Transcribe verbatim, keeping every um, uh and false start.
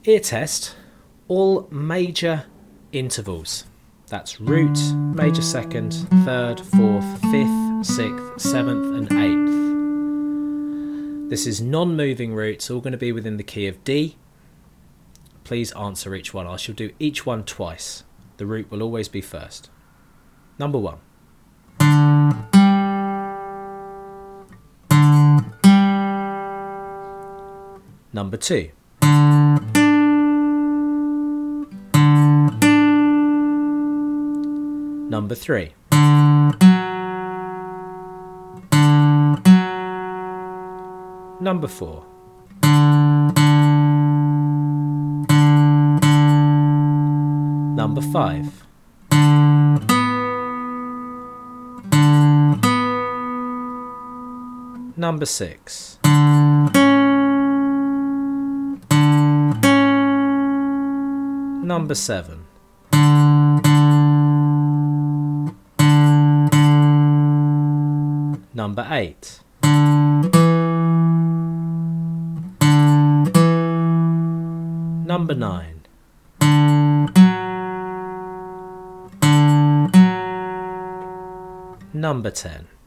Ear test, all major intervals. That's root, major second, third, fourth, fifth, sixth, seventh and eighth. This is non-moving roots, all going to be within the key of D. Please answer each one. I shall do each one twice. The root will always be first. Number one. Number two. Number three. Number four. Number five. Number six. Number seven. Number eight. Number nine. Number ten.